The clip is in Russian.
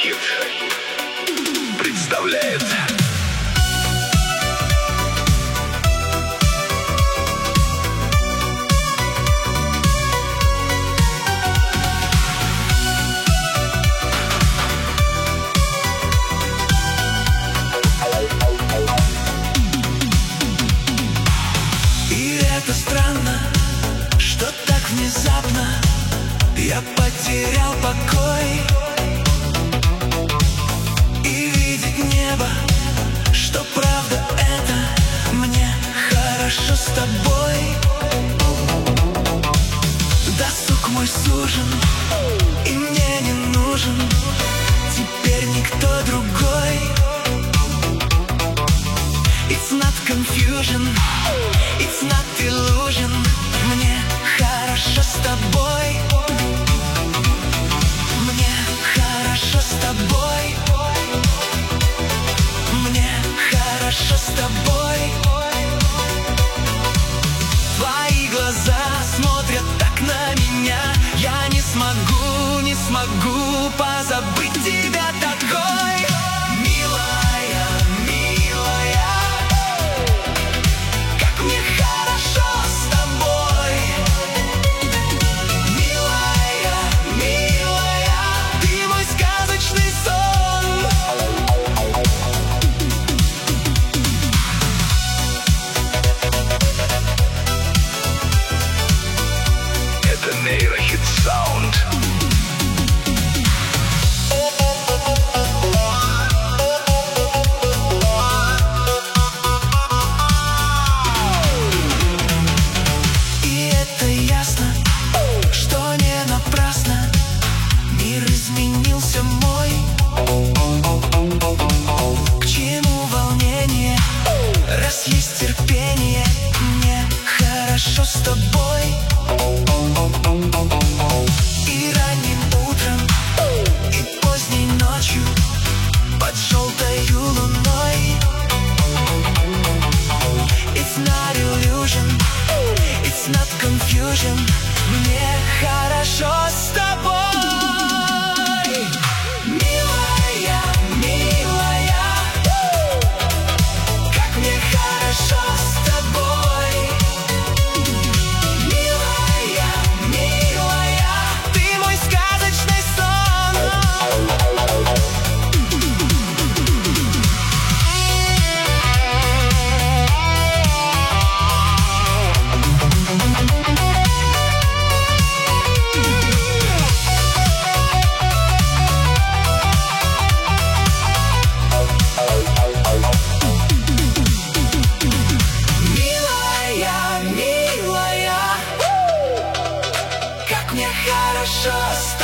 Нейрохит представляет. И это странно, что так внезапно я потерял покой. И видеть небо, что правда это мне хорошо с тобой. Досуг мой сужен, и мне не нужен теперь никто другой. It's not confusion, it's not illusion. Мне хорошо с тобой. Мне хорошо с тобой. Мне хорошо с тобой. Твои глаза смотрят так на меня. Я не смогу позабыть тебя такой. Милая, милая, как мне хорошо с тобой. Милая, милая, ты мой сказочный сон. Это Нейрохит Саунд. И это ясно, что не напрасно мир изменился мой. К чему волнение, раз есть терпение? Мне хорошо с тобой. И ранним утром, и поздней ночью под желтою луной. It's not illusion, it's not confusion. Мне хорошо с тобой. Милая, милая, как мне хорошо с тобой. Милая, милая, ты мой сказочный сон. Милая, милая, как мне хорошо с